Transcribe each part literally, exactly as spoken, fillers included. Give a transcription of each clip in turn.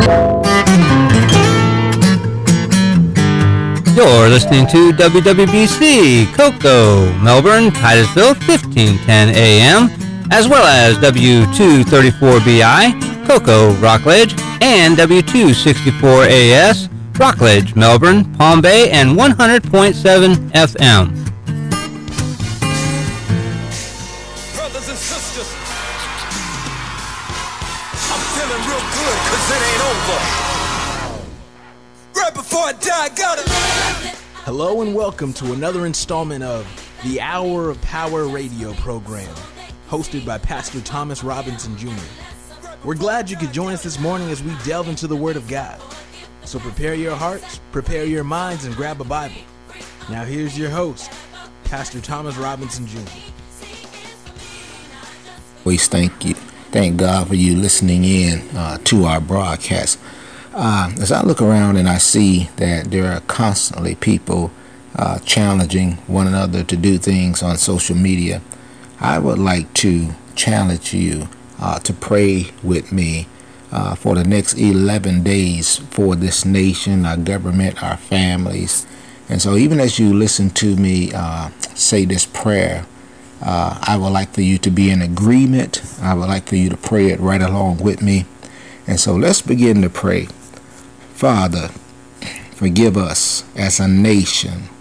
You're listening to W W B C, Cocoa, Melbourne, Titusville, fifteen ten A M, as well as W two thirty-four B I, Cocoa, Rockledge, and W two sixty-four A S, Rockledge, Melbourne, Palm Bay, and one hundred point seven F M. Brothers and sisters, I'm feeling real good because it ain't over. Right before I die, I gotta... Hello and welcome to another installment of the Hour of Power radio program, hosted by Pastor Thomas Robinson Junior We're glad you could join us this morning as we delve into the Word of God. So prepare your hearts, prepare your minds, and grab a Bible. Now here's your host, Pastor Thomas Robinson Junior We thank you, thank God for you listening in uh, to our broadcast. Uh, as I look around and I see that there are constantly people uh, challenging one another to do things on social media, I would like to challenge you uh, to pray with me uh, for the next eleven days for this nation, our government, our families. And so even as you listen to me uh, say this prayer, uh, I would like for you to be in agreement. I would like for you to pray it right along with me. And so let's begin to pray. Father, forgive us as a nation.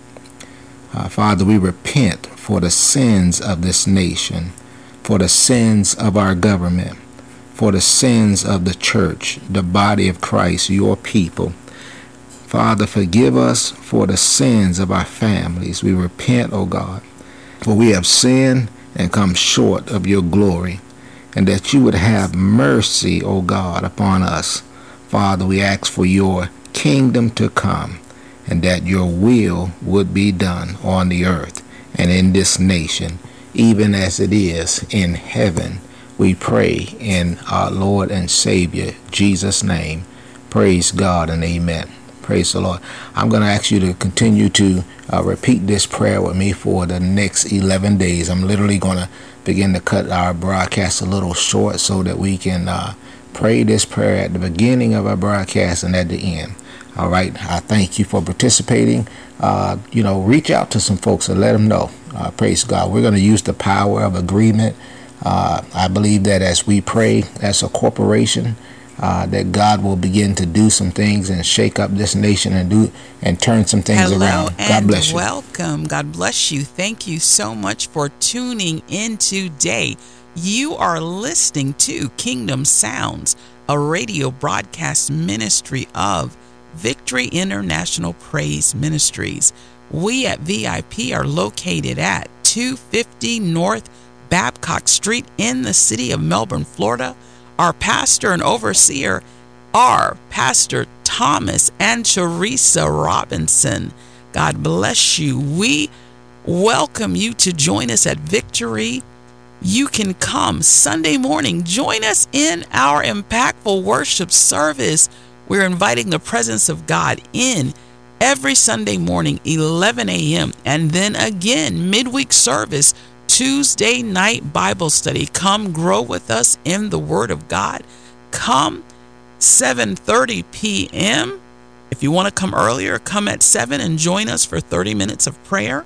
Uh, Father, we repent for the sins of this nation, for the sins of our government, for the sins of the church, the body of Christ, your people. Father, forgive us for the sins of our families. We repent, O God, for we have sinned and come short of your glory, and that you would have mercy, O God, upon us. Father, we ask for your kingdom to come and that your will would be done on the earth and in this nation, even as it is in heaven. We pray in our Lord and Savior, Jesus' name. Praise God and amen. Praise the Lord. I'm going to ask you to continue to uh, repeat this prayer with me for the next eleven days. I'm literally going to begin to cut our broadcast a little short so that we can uh, pray this prayer at the beginning of our broadcast and at the end. All right. I thank you for participating. Uh, you know, reach out to some folks and let them know. Uh, praise God. We're going to use the power of agreement. Uh, I believe that as we pray as a corporation, uh, that God will begin to do some things and shake up this nation and do and turn some things Hello around. God and bless you. Welcome. God bless you. Thank you so much for tuning in today. You are listening to Kingdom Sounds, a radio broadcast ministry of Victory International Praise Ministries. We at V I P are located at two fifty North Babcock Street in the city of Melbourne, Florida. Our pastor and overseer are Pastor Thomas and Teresa Robinson. God bless you. We welcome you to join us at Victory. You can come Sunday morning. Join us in our impactful worship service. We're inviting the presence of God in every Sunday morning, eleven a.m. And then again, midweek service, Tuesday night Bible study. Come grow with us in the Word of God. Come seven thirty p.m. If you want to come earlier, come at seven and join us for thirty minutes of prayer.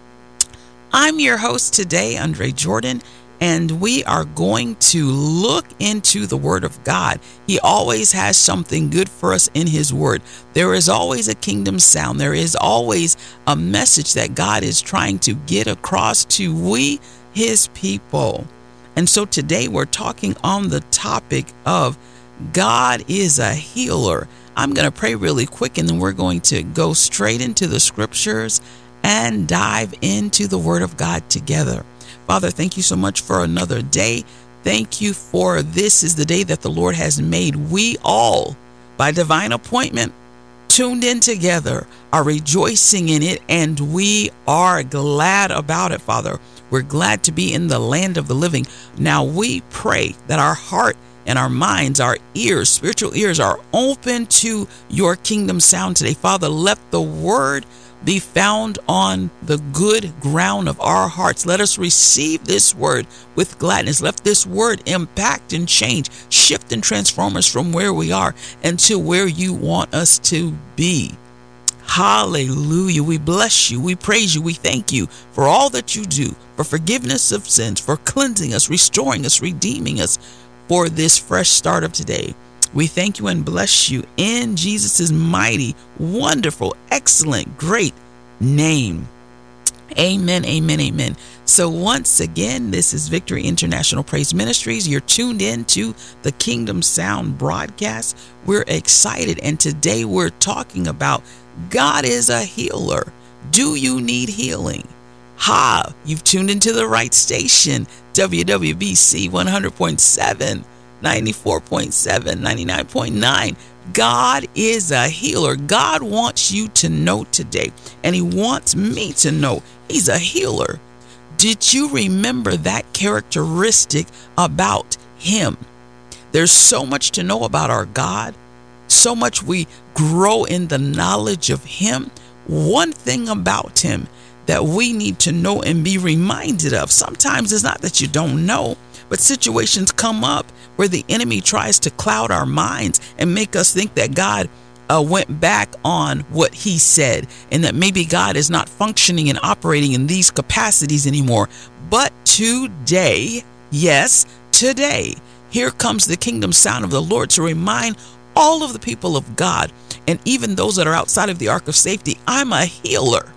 I'm your host today, Andre Jordan, and we are going to look into the Word of God. He always has something good for us in His Word. There is always a kingdom sound. There is always a message that God is trying to get across to we, His people. And so today we're talking on the topic of God is a healer. I'm going to pray really quick, and then we're going to go straight into the scriptures and dive into the Word of God together. Father, thank you so much for another day. Thank you for this is the day that the Lord has made. We all, by divine appointment, tuned in together, are rejoicing in it, and we are glad about it, Father. We're glad to be in the land of the living. Now we pray that our heart and our minds, our ears, spiritual ears are open to your kingdom sound today. Father, let the word be found on the good ground of our hearts. Let us receive this word with gladness. Let this word impact and change, shift and transform us from where we are and to where you want us to be. Hallelujah. We bless you. We praise you. We thank you for all that you do, for forgiveness of sins, for cleansing us, restoring us, redeeming us for this fresh start of today. We thank you and bless you in Jesus' mighty, wonderful, excellent, great name. Amen, amen, amen. So once again, this is Victory International Praise Ministries. You're tuned in to the Kingdom Sound broadcast. We're excited, and today we're talking about God is a healer. Do you need healing? Ha, you've tuned into the right station, W W B C one hundred point seven. ninety-four point seven, ninety-nine point nine. God is a healer. God wants you to know today, and he wants me to know he's a healer. Did you remember that characteristic about him? There's so much to know about our God, so much we grow in the knowledge of him. One thing about him that we need to know and be reminded of. Sometimes it's not that you don't know, but situations come up where the enemy tries to cloud our minds and make us think that God uh, went back on what he said, and that maybe God is not functioning and operating in these capacities anymore. But today, yes, today, here comes the Kingdom Sound of the Lord to remind all of the people of God, and even those that are outside of the ark of safety, I'm a healer.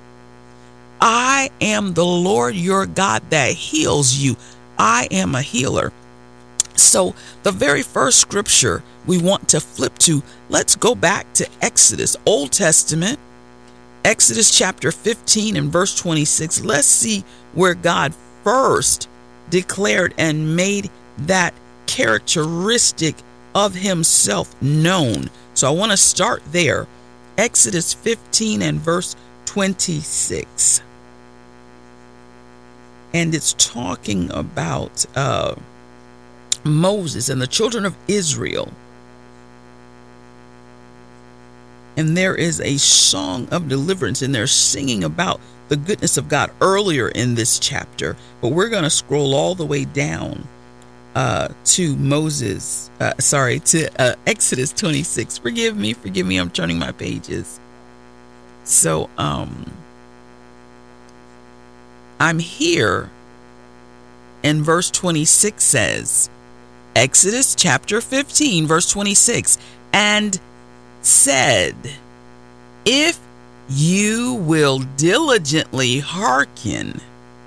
I am the Lord your God that heals you. I am a healer. So the very first scripture we want to flip to, let's go back to Exodus, Old Testament, Exodus chapter fifteen and verse twenty-six. Let's see where God first declared and made that characteristic of himself known. So I want to start there. Exodus fifteen and verse twenty-six. And it's talking about uh, Moses and the children of Israel. And there is a song of deliverance, and they're singing about the goodness of God earlier in this chapter. But we're going to scroll all the way down uh, to Moses, uh, sorry, to uh, Exodus twenty-six. Forgive me, forgive me, I'm turning my pages. So um, I'm here, and verse twenty-six says, Exodus chapter fifteen, verse twenty-six, and said, if you will diligently hearken,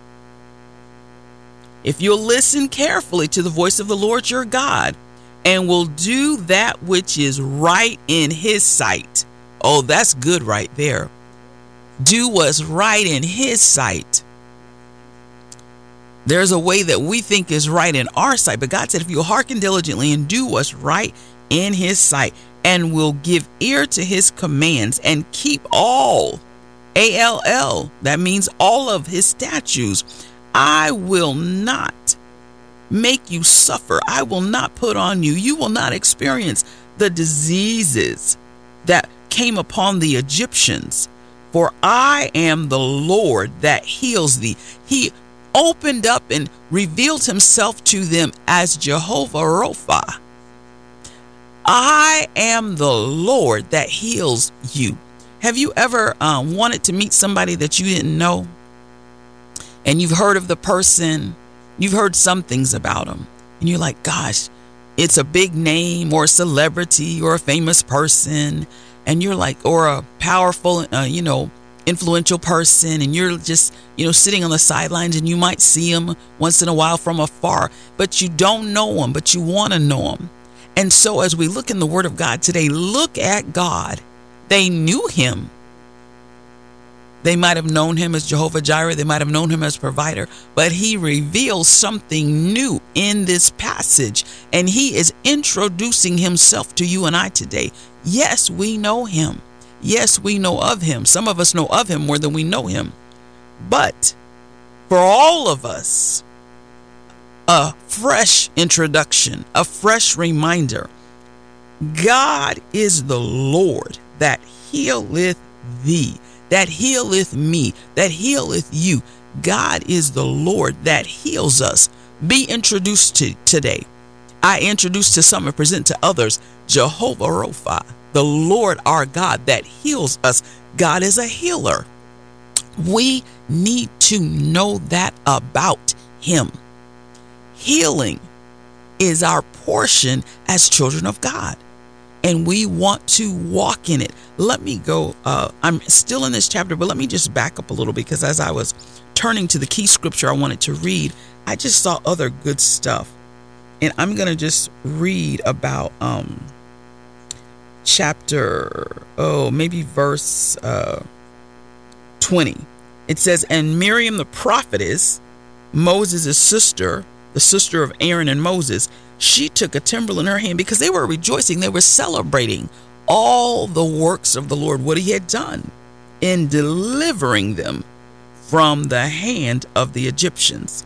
if you'll listen carefully to the voice of the Lord your God, and will do that which is right in his sight. Oh, that's good right there. Do what's right in his sight. There's a way that we think is right in our sight, but God said, if you hearken diligently and do what's right in his sight, and will give ear to his commands and keep all, A L L, that means all of his statutes, I will not make you suffer. I will not put on you. You will not experience the diseases that came upon the Egyptians. For I am the Lord that heals thee. He opened up and revealed himself to them as Jehovah Rapha. I am the Lord that heals you. Have you ever um, wanted to meet somebody that you didn't know? And you've heard of the person, you've heard some things about them, and you're like, gosh, it's a big name or a celebrity or a famous person. And you're like, or a powerful, uh, you know, influential person, and you're just, you know, sitting on the sidelines, and you might see them once in a while from afar, but you don't know them, but you want to know them. And so as we look in the Word of God today, look at God. They knew him. They might have known him as Jehovah Jireh. They might have known him as provider, but he reveals something new in this passage, and he is introducing himself to you and I today. Yes, we know him. Yes, we know of him. Some of us know of him more than we know him. But for all of us, a fresh introduction, a fresh reminder. God is the Lord that healeth thee. that healeth me, that healeth you. God is the Lord that heals us. Be introduced to today. I introduce to some and present to others Jehovah Rapha, the Lord our God that heals us. God is a healer. We need to know that about him. Healing is our portion as children of God, and we want to walk in it. Let me go. Uh, I'm still in this chapter, but let me just back up a little, because as I was turning to the key scripture I wanted to read, I just saw other good stuff. And I'm going to just read about um, chapter, oh, maybe verse uh, twenty. It says, and Miriam the prophetess, Moses' sister, the sister of Aaron and Moses, she took a timbrel in her hand, because they were rejoicing. They were celebrating all the works of the Lord, what he had done in delivering them from the hand of the Egyptians.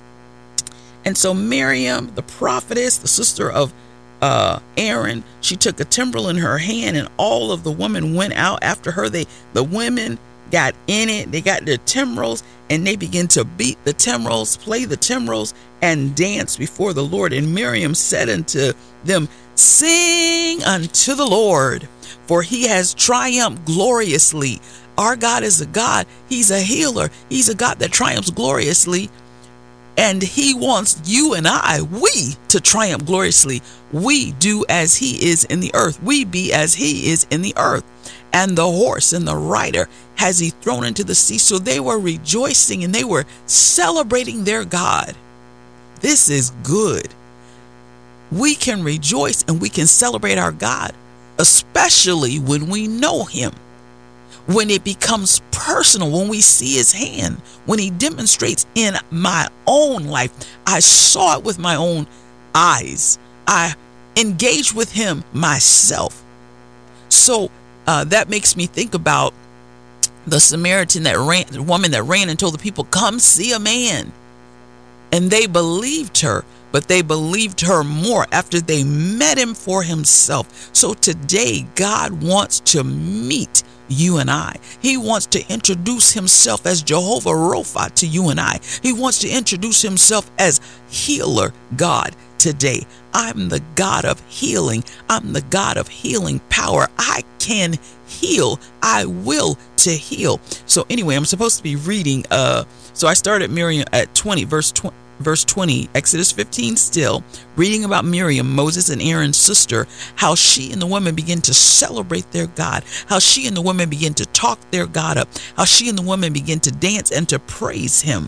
And so Miriam, the prophetess, the sister of uh, Aaron, she took a timbrel in her hand, and all of the women went out after her. They, the women got in it. They got their timbrels, and they began to beat the timbrels, play the timbrels, and dance before the Lord. And Miriam said unto them, sing unto the Lord, for he has triumphed gloriously. Our God is a God. He's a healer. He's a God that triumphs gloriously. And he wants you and I, we, to triumph gloriously. We do as he is in the earth. We be as he is in the earth. And the horse and the rider has he thrown into the sea. So they were rejoicing and they were celebrating their God. This is good. We can rejoice and we can celebrate our God, especially when we know him. When it becomes personal, when we see his hand, when he demonstrates in my own life. I saw it with my own eyes. I engaged with him myself. So uh, that makes me think about the Samaritan that ran, the woman that ran and told the people, come see a man. And they believed her, but they believed her more after they met him for himself. So today, God wants to meet you and I. He wants to introduce himself as Jehovah Rapha to you and I. He wants to introduce himself as healer God today. I'm the God of healing. I'm the God of healing power. I can heal. I will to heal. So anyway, I'm supposed to be reading. Uh, so I started Miriam at twenty, verse twenty. Verse twenty, Exodus fifteen still, reading about Miriam, Moses and Aaron's sister, how she and the women begin to celebrate their God, how she and the women begin to talk their God up, how she and the women begin to dance and to praise him.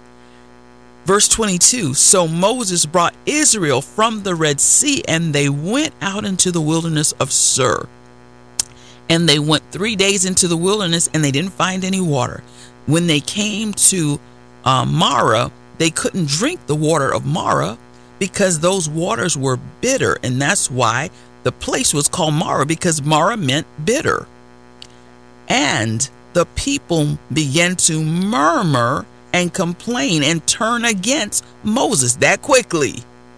Verse twenty-two, so Moses brought Israel from the Red Sea, and they went out into the wilderness of Sur. And they went three days into the wilderness, and they didn't find any water. When they came to uh, Marah, they couldn't drink the water of Marah because those waters were bitter. And that's why the place was called Marah, because Marah meant bitter. And the people began to murmur and complain and turn against Moses that quickly.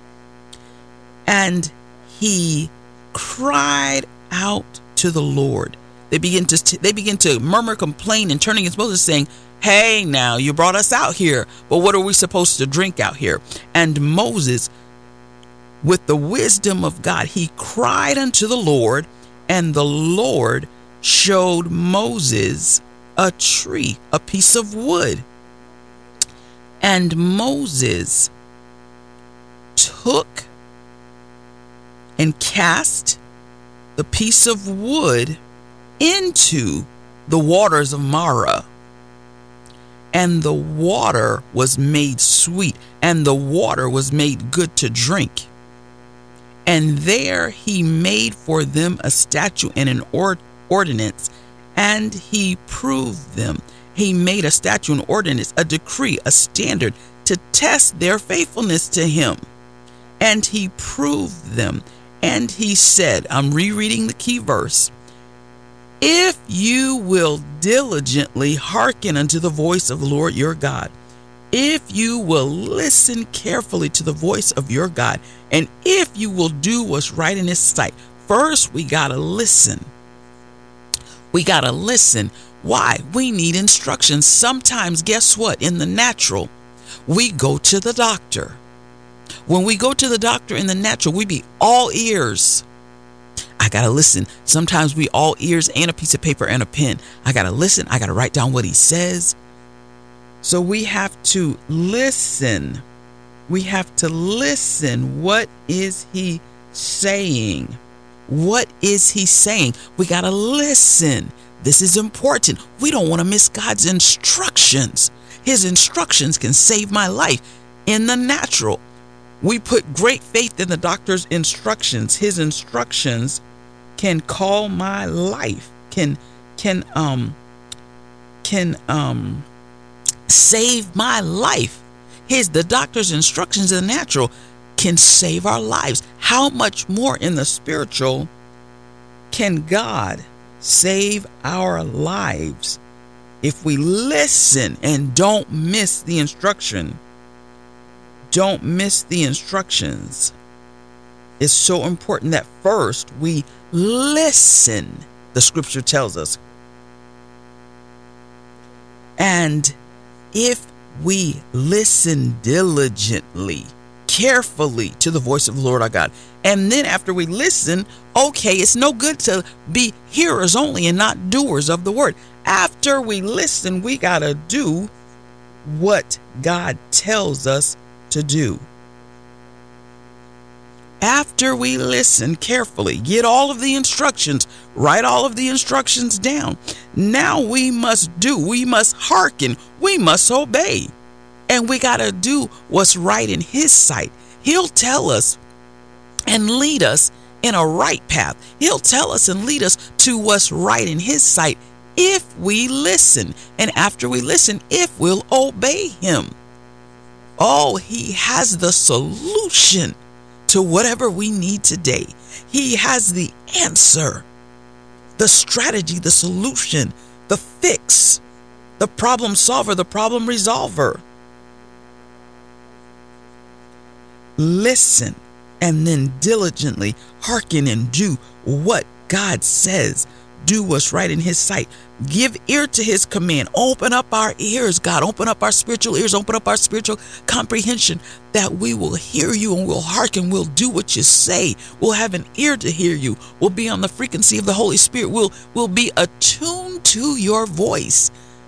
And he cried out to the Lord. They begin to they begin to murmur, complain, and turn against Moses, saying, hey, now you brought us out here, but what are we supposed to drink out here? And Moses, with the wisdom of God, he cried unto the Lord, and the Lord showed Moses a tree, a piece of wood. And Moses took and cast the piece of wood into the waters of Marah. And the water was made sweet, and the water was made good to drink. And there he made for them a statute and an or- ordinance, and he proved them. He made a statute, an ordinance, a decree, a standard to test their faithfulness to him. And he proved them. And he said, I'm rereading the key verse, if you will diligently hearken unto the voice of the Lord your God, if you will listen carefully to the voice of your God, and if you will do what's right in his sight. First, we got to listen. We got to listen. Why? We need instructions. Sometimes, guess what? In the natural, we go to the doctor. When we go to the doctor in the natural, we be all ears. I got to listen. Sometimes we all ears and a piece of paper and a pen. I got to listen. I got to write down what he says. So we have to listen. We have to listen. What is he saying? What is he saying? We got to listen. This is important. We don't want to miss God's instructions. His instructions can save my life. In the natural, we put great faith in the doctor's instructions. His instructions can call my life, can can um can um save my life. His the doctor's instructions in the natural can save our lives. How much more in the spiritual can God save our lives if we listen and don't miss the instruction? Don't miss the instructions. It's so important that first we listen, the scripture tells us. And if we listen diligently, carefully to the voice of the Lord our God, and then after we listen, okay, it's no good to be hearers only and not doers of the word. After we listen, we got to do what God tells us to do. After we listen carefully, get all of the instructions, write all of the instructions down. Now we must do, we must hearken, we must obey. And we got to do what's right in his sight. He'll tell us and lead us in a right path. He'll tell us and lead us to what's right in his sight if we listen. And after we listen, if we'll obey him. Oh, he has the solution to whatever we need today. He has the answer, the strategy, the solution, the fix, the problem solver, the problem resolver. Listen and then diligently hearken and do what God says. Do what's right in his sight. Give ear to his command. Open up our ears, God. Open up our spiritual ears. Open up our spiritual comprehension that we will hear you and we'll hearken. We'll do what you say. We'll have an ear to hear you. We'll be on the frequency of the Holy Spirit. We'll, we'll be attuned to your voice,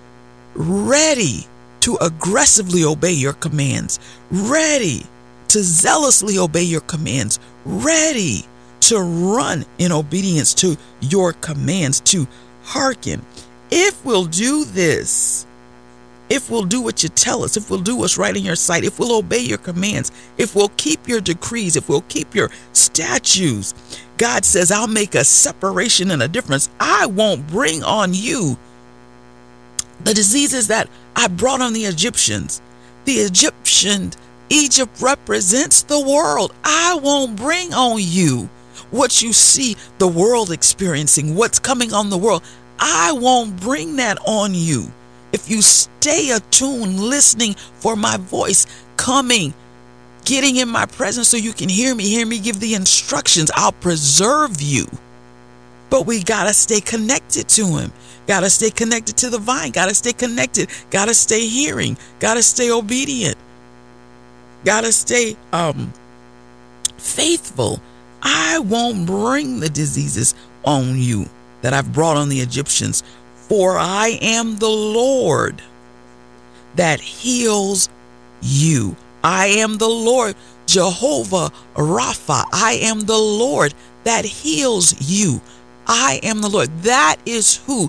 ready to aggressively obey your commands, ready to zealously obey your commands, ready to run in obedience to your commands, to hearken. If we'll do this, if we'll do what you tell us, if we'll do what's right in your sight, if we'll obey your commands, if we'll keep your decrees, if we'll keep your statutes, God says, I'll make a separation and a difference. I won't bring on you the diseases that I brought on the Egyptians. The Egyptian, Egypt represents the world. I won't bring on you what you see the world experiencing, what's coming on the world. I won't bring that on you. If you stay attuned, listening for my voice, coming, getting in my presence so you can hear me, hear me give the instructions, I'll preserve you. But we got to stay connected to him. Got to stay connected to the vine. Got to stay connected. Got to stay hearing. Got to stay obedient. Got to stay um faithful. I won't bring the diseases on you that I've brought on the Egyptians, for I am the Lord that heals you. I am the Lord, Jehovah Rapha. I am the Lord that heals you. I am the Lord. That is who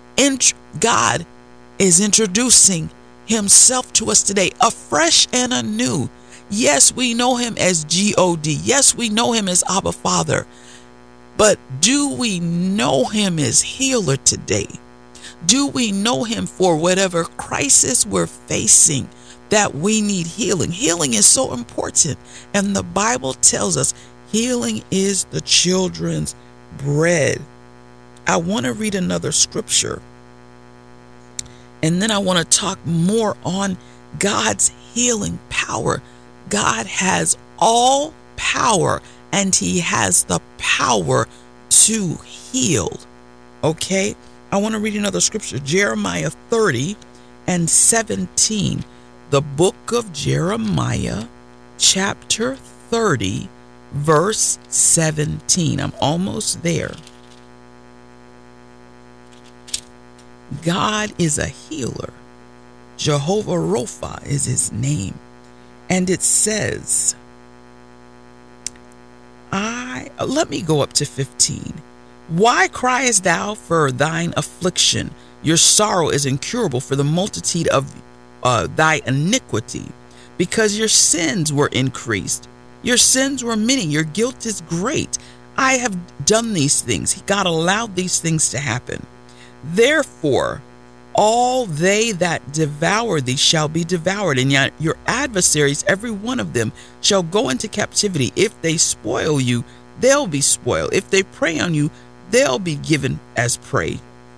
God is introducing himself to us today, afresh and anew. Yes, we know him as G O D. Yes, we know him as Abba Father. But do we know him as healer today? Do we know him for whatever crisis we're facing that we need healing? Healing is so important. And the Bible tells us healing is the children's bread. I want to read another scripture. And then I want to talk more on God's healing power. God has all power and he has the power to heal. Okay? I want to read another scripture, Jeremiah thirty and seventeen. The book of Jeremiah, chapter thirty, verse seventeen. I'm almost there. God is a healer. Jehovah Rapha is his name. And it says, I let me go up to fifteen. Why criest thou for thine affliction? Your sorrow is incurable for the multitude of uh, thy iniquity, because your sins were increased. Your sins were many. Your guilt is great. I have done these things. God allowed these things to happen. Therefore, all they that devour thee shall be devoured, and yet your adversaries, every one of them, shall go into captivity. If they spoil you, they'll be spoiled. If they prey on you, they'll be given as prey.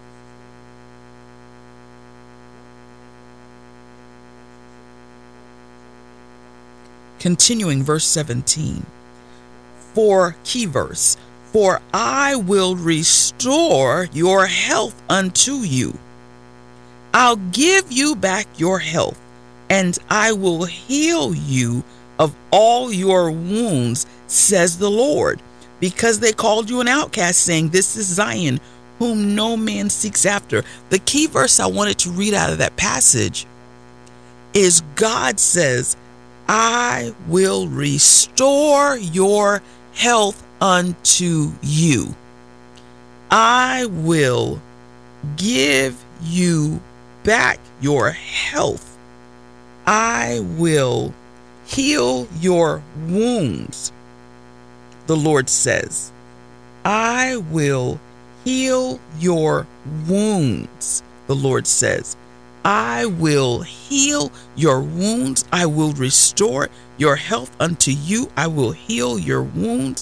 Continuing verse seventeen. For key verse, for I will restore your health unto you. I'll give you back your health, and I will heal you of all your wounds, says the Lord, because they called you an outcast, saying, this is Zion, whom no man seeks after. The key verse I wanted to read out of that passage is God says, I will restore your health unto you. I will give you back your health. I will heal your wounds. The Lord says, I will heal your wounds. The Lord says, I will heal your wounds. I will restore your health unto you. I will heal your wounds.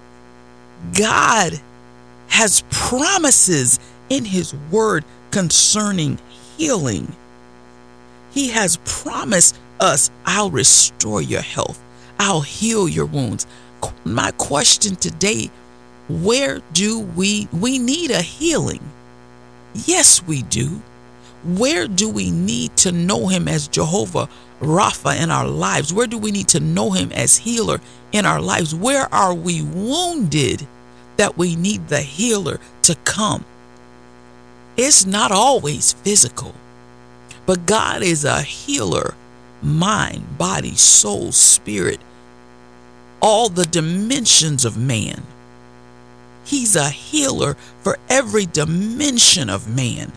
God has promises in his word concerning healing. He has promised us, I'll restore your health. I'll heal your wounds. My question today, where do we, we need a healing? Yes, we do. Where do we need to know him as Jehovah Rapha in our lives? Where do we need to know him as healer in our lives? Where are we wounded that we need the healer to come? It's not always physical, but God is a healer, mind, body, soul, spirit, all the dimensions of man. He's a healer for every dimension of man.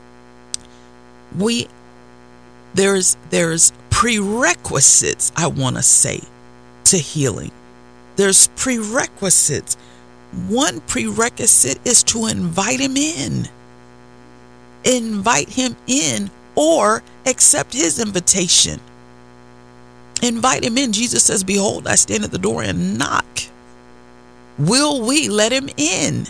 We there's there's prerequisites, I want to say, to healing. There's prerequisites. One prerequisite is to invite him in. Invite him in or accept his invitation. Invite him in. Jesus says, behold, I stand at the door and knock. Will we let him in?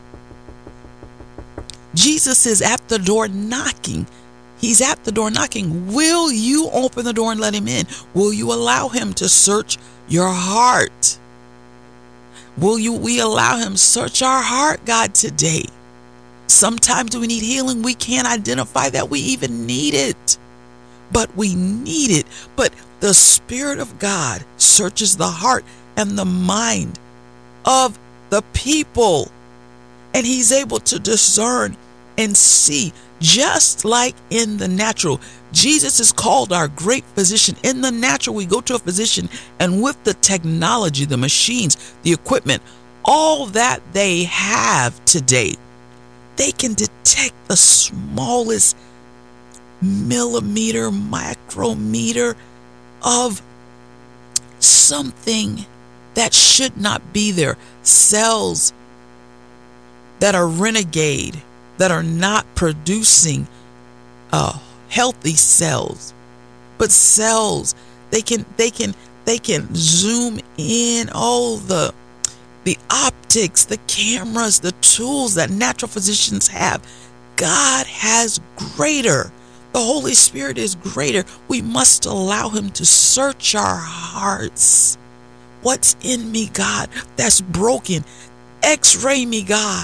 Jesus is at the door knocking. He's at the door knocking. Will you open the door and let him in? Will you allow him to search your heart? Will you, we allow him search our heart, God, today? Sometimes we need healing. We can't identify that we even need it, but we need it. But the Spirit of God searches the heart and the mind of the people, and he's able to discern and see, just like in the natural. Jesus is called our great physician. In the natural, we go to a physician, and with the technology, the machines, the equipment, all that they have today, they can detect the smallest millimeter, micrometer of something that should not be there. Cells that are renegade, that are not producing uh, healthy cells, but cells they can they can they can zoom in. All the the optics, the cameras, the tools that natural physicians have. God has greater. The Holy Spirit is greater. We must allow him to search our hearts. What's in me, God, that's broken? X-ray me, God.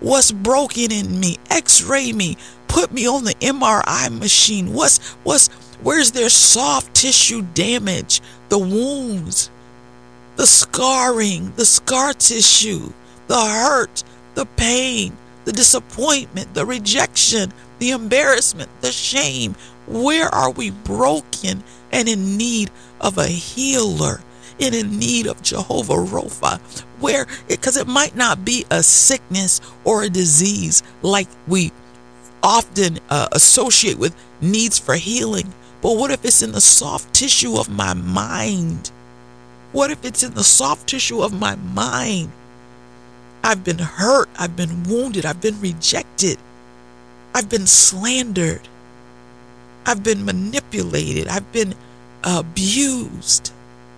What's broken in me? X-ray me. Put me on the M R I machine. What's, what's, where's there soft tissue damage? The wounds, the scarring, the scar tissue, the hurt, the pain, the disappointment, the rejection, the embarrassment, the shame. Where are we broken and in need of a healer, and in need of Jehovah Rapha? Where, because it might not be a sickness or a disease like we often uh, associate with needs for healing, but what if it's in the soft tissue of my mind? What if it's in the soft tissue of my mind? I've been hurt, I've been wounded, I've been rejected, I've been slandered, I've been manipulated, I've been abused.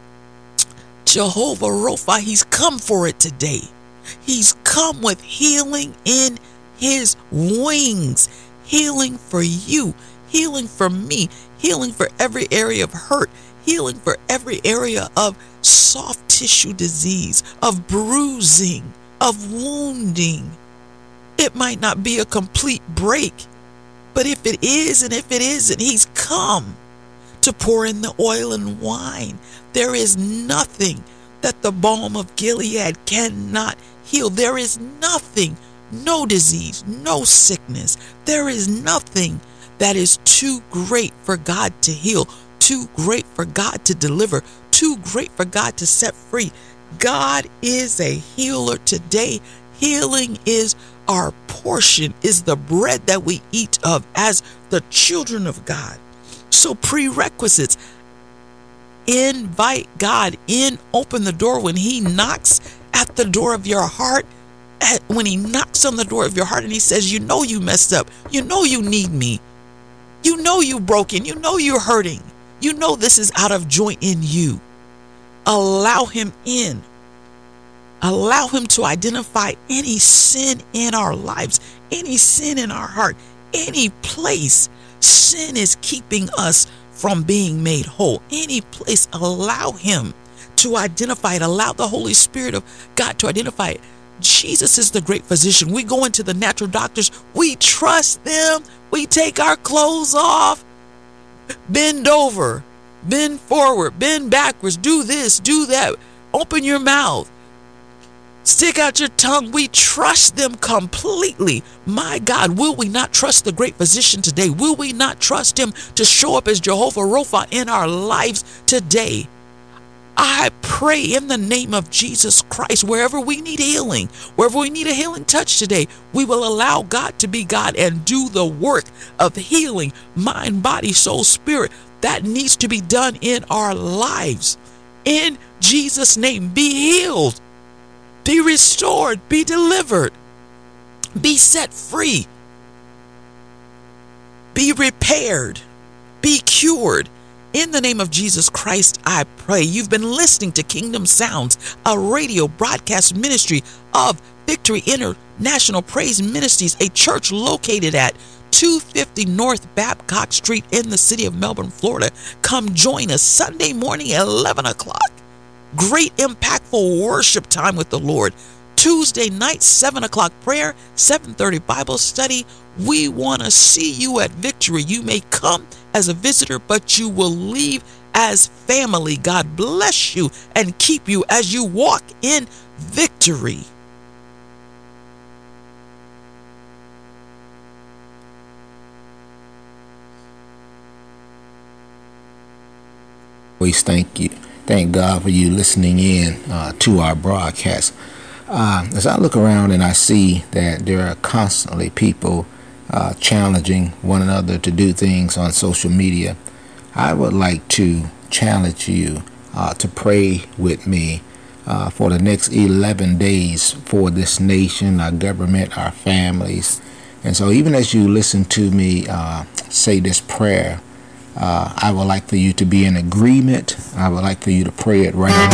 Jehovah Rapha, he's come for it today. He's come with healing in his wings, healing for you, healing for me, healing for every area of hurt, healing for every area of soft tissue disease, of bruising, of wounding. It might not be a complete break, but if it is, and if it isn't, he's come to pour in the oil and wine. There is nothing that the balm of Gilead cannot heal. There is nothing, no disease, no sickness. There is nothing that is too great for God to heal, too great for God to deliver, too great for God to set free. God is a healer today. Healing is our portion, is the bread that we eat of as the children of God. So prerequisites: invite God in, open the door when he knocks at the door of your heart. At, when he knocks on the door of your heart and he says, you know you messed up, you know you need me, you know you're broken, you know you're hurting, you know this is out of joint in you. Allow him in. Allow him to identify any sin in our lives, any sin in our heart, any place sin is keeping us from being made whole. Any place, allow him to identify it. Allow the Holy Spirit of God to identify it. Jesus is the great physician. We go into the natural doctors. We trust them. We take our clothes off. Bend over. Bend forward. Bend backwards. Do this. Do that. Open your mouth. Stick out your tongue. We trust them completely. My God, will we not trust the great physician today? Will we not trust him to show up as Jehovah Rapha in our lives today? I pray in the name of Jesus Christ, wherever we need healing, wherever we need a healing touch today, we will allow God to be God and do the work of healing, mind, body, soul, spirit, that needs to be done in our lives. In Jesus' name, be healed, be restored, be delivered, be set free, be repaired, be cured. In the name of Jesus Christ, I pray. You've been listening to Kingdom Sounds, a radio broadcast ministry of Victory International Praise Ministries, a church located at two fifty North Babcock Street in the city of Melbourne, Florida. Come join us Sunday morning at eleven o'clock. Great impactful worship time with the Lord. Tuesday night, seven o'clock prayer, seven thirty Bible study. We want to see you at Victory. You may come as a visitor, but you will leave as family. God bless you and keep you as you walk in victory. Always thank you. Thank God for you listening in uh, to our broadcast. Uh, as I look around and I see that there are constantly people uh, challenging one another to do things on social media, I would like to challenge you uh, to pray with me uh, for the next eleven days for this nation, our government, our families. And so even as you listen to me uh, say this prayer, uh, I would like for you to be in agreement. I would like for you to pray it right